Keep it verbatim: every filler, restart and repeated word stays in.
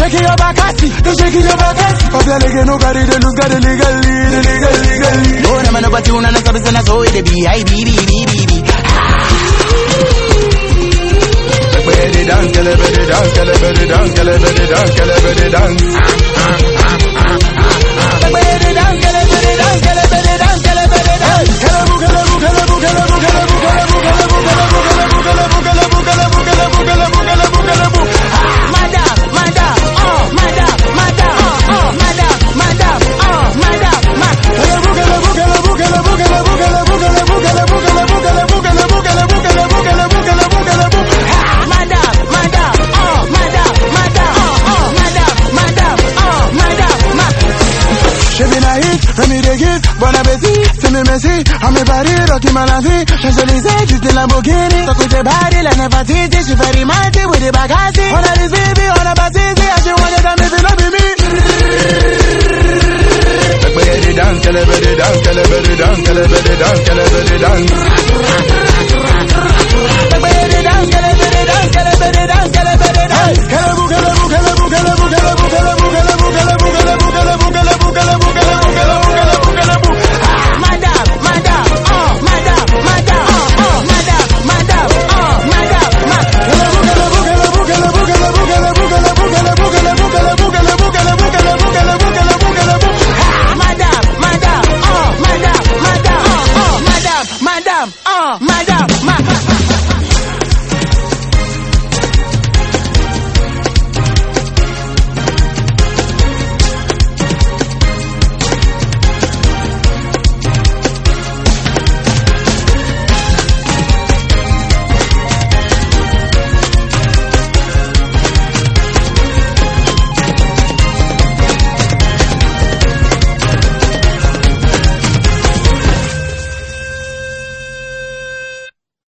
shaking your back, don't shaking your back. Cause they're like nobody, they look at it legally, legally, legally. No, I'm not about to run a service and I saw it be. I be, be, be, be, be. Belly down, get a belly down, get a belly down, get a belly down, get a belly down. Belly down, get a belly down, get a belly down, get a belly down. Get a book, get a book, get a book, get a book, get a book, get a book, get a book, get a book, get a book, get a book, get a book, get a book, get a book, get a book, get a book, get a book. Madam, madam, oh, madam, madam, oh, madam, madam, oh, madam, madam. Get a book, get a book, get a book, get a book, get a book, get a book, get a book, get a book, get a book, get a book, get a book, get a book, get a book, get a book, get a book, get a book, get a book, get a book. Bon appétit, c'est mes messi. À mes paris, Rocky Malanzi. Champs-Élysées, juste des Lamborghini. Talk with the body, like Nefertiti. She very mighty with the Bugatti. On a this baby, on a Batiti. I just want to tell me if it not be me. Belly down, get a belly down, get a belly down, get a belly down, get a belly down.